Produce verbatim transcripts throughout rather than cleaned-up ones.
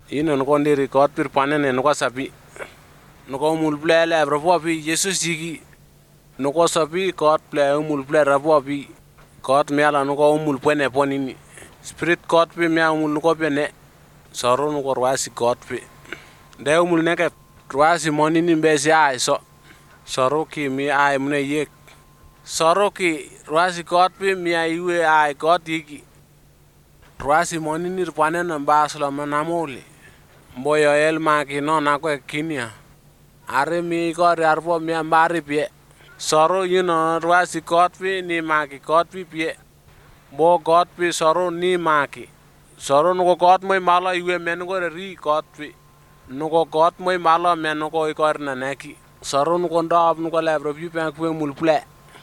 ino no ndiri kot pir panen no sapi no ko mul ple le bravo pi Jesus jigi no ko sapi kot ple mul ple bravo pi kot miala no ko mul pene ponini spirit kot pi mia mul no ko pene soro no ko rwasi kot pi de mul ne ke rwasi monini mbesi ai so soro ki mi ai mune yek soro ki rwasi kot pi mi ai we ai kot yiki rwasi monini panen mbaslo manamole mboyo el maki no na ko kinia are mi ko arpo mi ambari pie soro yino rwasi kot pi ni maki kot pi pie bo kot pi soro ni maki soro no ko kot moi malo iwe men ko ri kot pi no ko kot moi malo men ko ikor na neki soro no ko ndab no ko lebro pi pe ku mul ple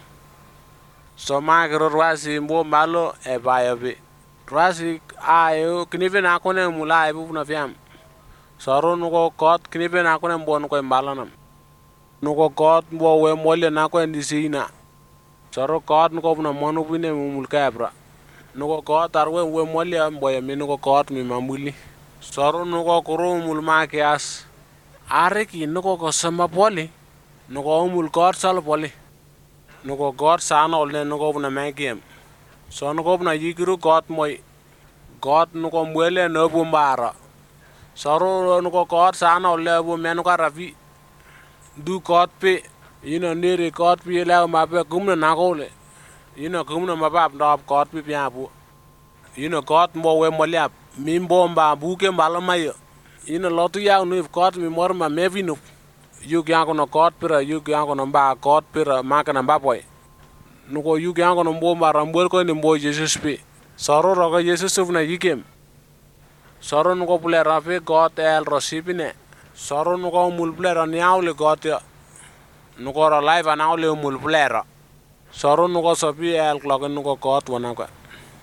so ma gro rwasi mbo malo e bayo bi rwasi ayo knive na ko ne mulai bu na fiam soro no ko kot knive na ko ne mbo no ko malo nam no ko kot mbo we mole na ko ndisina soro kot no ko na monu bu ne mul kabra no ko kot arwe we mole mbo ya mi no ko kot mi mamuli soro no ko koro mul ma kias are ki no ko ko sama poli no ko mul kot sal poli no ko kot sana ole no ko na megem so no ko na yigiru kot moi kot no ko mwele no bu mbara soro no ko kot sana ole bu men ko rafi du kot pe ino nere kot pe la ma pe kumna na ko le ino kumna ma bab ndab kot pe pia bu ino kot mbo we molia mi mbo mba buke mbalo mayo ino lotu ya no kot mi mor ma mevinu yu kya ko no kot pira yu kya ko no mba kot pira ma kana mba boy no ko yu kya ko no mbo mara mbol ko ni mbo Jesus pe soro ro ko Jesus na yikem soro no ko pule rafe kot el rosipine soro no ko mul plera niaule kot ya no ko ra live anaule mul plera soro no ko sopi el klok no ko kot wana ko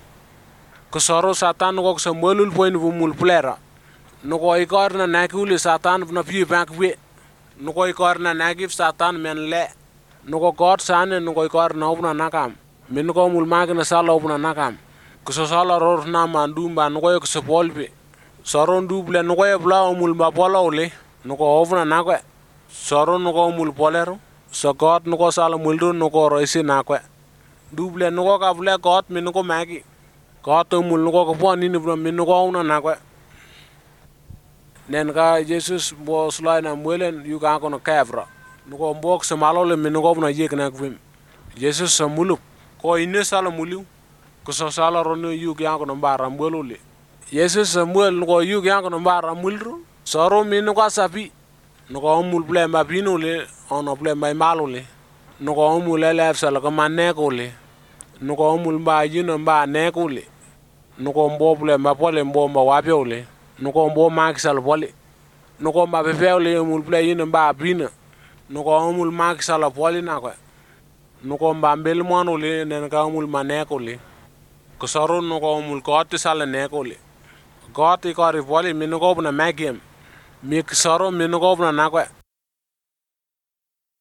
ko soro satan no ko se molul point bu mul plera no ko ikor na nakule satan na pi bank we no ko ikor na nagif satan men le no ko kot sane no ko ikor na upna nakam min ko mul magna sala upna nakam ko so sala ror na mandumba no ko ko se polbe soro double no ko bla mul ma polole no ko upna nakwe soro no ko mul polero so kot no ko sala muldo no ko roisi nakwe double no ko ka bla kot min ko magi kot mul no ko poni ni min ko una nakwe nen ka Jesus bo slai na mwelen yu ka ko no kevra no ko mbok se malo le min ko na yek na kvim Jesus sa mulu ko ine sala mulu ko so sala ron yu ka ko no bara mbelule Jesus sa mwel no ko yu ka ko no bara mulru soro min ko sapi no ko mul ple ma binu le ono ple mai malo le no ko mul le sala ko manne ko le no ko mul ba yino ba ne ko le no ko mbo ple ma pole mbo ma wape ole no ko mbo mak sal pole no ko mba pepe ole mul ple yino ba bina no ko mul mak sal pole na ko no ko mba mbel mono le nen ka mul mane ko le ko soro no ko mul ko te sal ne ko le ko te ko ri pole min ko na magem mi soro min ko na ko